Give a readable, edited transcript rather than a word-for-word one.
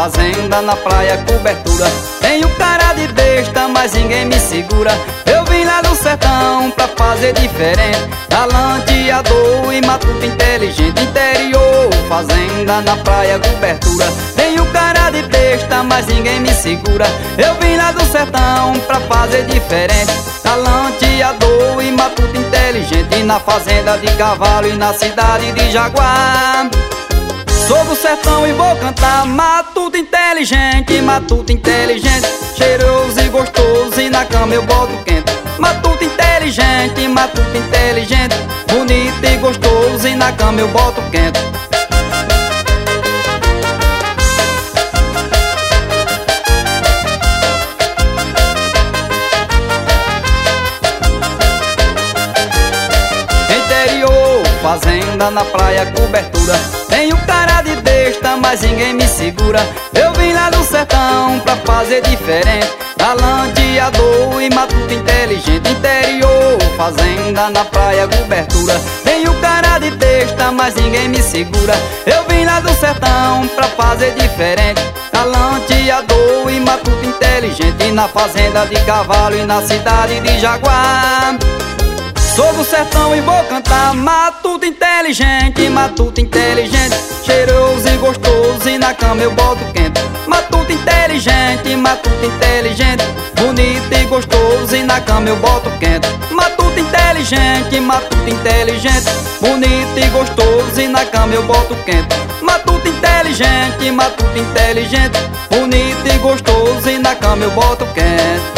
fazenda, na praia, cobertura. Tenho cara de besta, mas ninguém me segura. Eu vim lá do sertão pra fazer diferente. Talenteador e matuto inteligente. Interior, fazenda, na praia, cobertura. Tenho cara de besta, mas ninguém me segura. Eu vim lá do sertão pra fazer diferente. Talenteador e matuto inteligente. Na fazenda de cavalo e na cidade de Jaguar. Sou do sertão e vou cantar matuto inteligente, matuto inteligente, cheiroso e gostoso e na cama eu boto quente. Matuto inteligente, matuto inteligente, bonito e gostoso e na cama eu boto quente. Interior, fazenda, na praia, cobertura. Tenho cara de besta, mas ninguém me segura. Eu vim lá do sertão pra fazer diferente. Talenteador e matuto inteligente. Interior, fazenda, na praia, cobertura. Tenho cara de besta, mas ninguém me segura. Eu vim lá do sertão pra fazer diferente. Talenteador e matuto inteligente. Na fazenda de cavalo e na cidade de Jaguar. Sou do sertão e vou cantar matuto inteligente, matuto inteligente, cheiroso e gostoso e na cama eu boto quente. Matuto inteligente, matuto inteligente, bonito e gostoso e na cama eu boto quente. Matuto inteligente, matuto inteligente, bonito e gostoso e na cama eu boto quente. Matuto inteligente, matuto inteligente, bonito e gostoso e na cama eu boto quente.